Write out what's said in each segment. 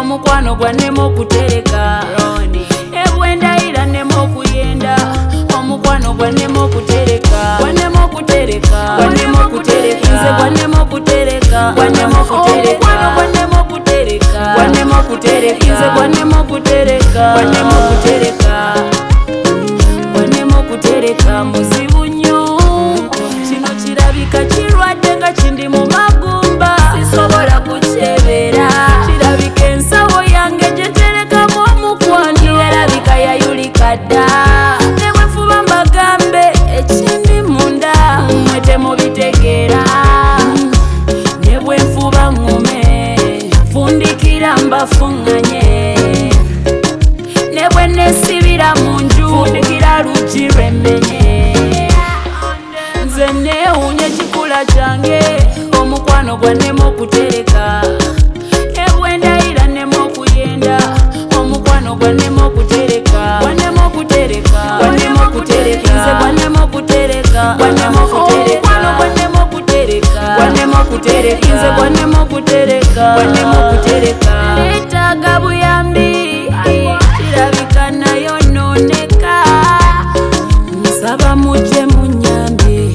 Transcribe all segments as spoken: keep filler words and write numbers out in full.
omukwano gwanemo kutereka ebwendayira nemo kuyenda omukwano gwanemo kutereka gwanemo kutereka gwanemo kutereka nze gwanemo kutereka gwanemo kutereka gwanemo kutereka gwanemo kutereka nze gwanemo kutereka gwanemo kutereka gwanemo kutereka muzibu nnyo kino kirabika kirwadde nga kindi mu magumba sisobola kukyebera kirabika ensawo yange gyeterekamu omukwano kirabika yayulika dda ne bwefuba mbagambe ekindi munda mmwe temubitegeera ne bwenfuba ngume fundikira mbafuŋŋanye ne bwe nesibira mu nju fundikira luggi lwemmenye nze neewunya ekikula kyange omukwano gwanemo kutereka ebwendayira nemo kuyenda omukwano gwanemo kutereka gwanemo kutereka gwanemo kutereka nze gwanemo kutereka gwanemo kutereka gwanemo kutereka gwanemo kutereka nze gwanemo kutereka gwanemo kutereka neetaaga buyambi kirabika nayo noneka nsaba mujje munyambe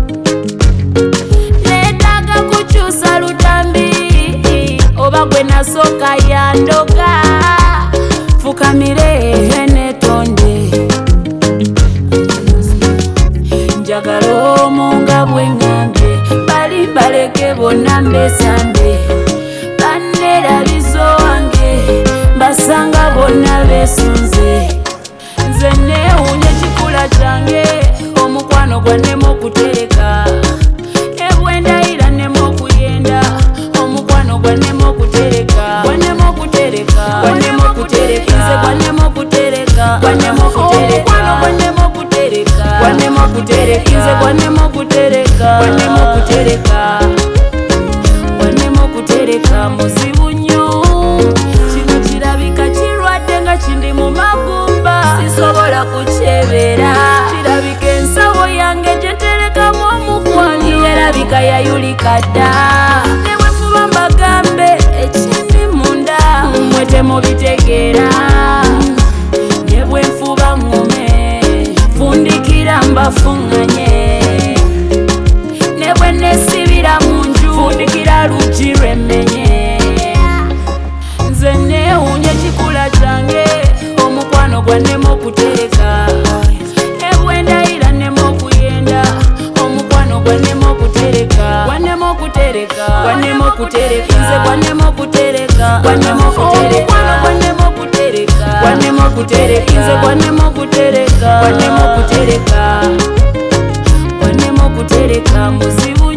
neetaaga kukyusa lutambi oba gwe nasooka yandoga fukamire netonde njagala omunga bweŋŋambye bali baleke bonna mbesambe banneralizo wange basanga bonna besunze nze neewunya ekikula kyange omukwano gwanemo kutereka ebwendayira nemo kuyenda omukwano gwanemo kutereka gwanemo kutereka gwanemo kutereka nze gwanemo kutereka gwanemo kutereka gwanemo kutereka gwanemo kutereka nze gwanemo kutereka gwanemo kutereka gwanemo kutereka muzibu nnyo kino kirabika kirwadde nga kindi mu magumba sisobola kukyebera kirabika ensawo yange gyeterekamu omukwano erabika yayulika dda ne bwefuba mbagambe ekindi munda mmwe temubitegeera ne bwenfuba ŋŋume fundikira mbafuŋŋanye ne bwe nesibira mu nju fundikira luggi lwemmenye nze neewunya ekikula kyange omukwano gwanemo kutereka ebwendayira nemo kuyenda omukwano gwanemo kutereka gwanemo kutereka gwanemo kutereka nze gwanemo kutereka gwanemo kutereka gwanemo kutereka gwanemo kutereka nze gwanemo kutereka gwanemo kutereka gwanemo kutereka muzibu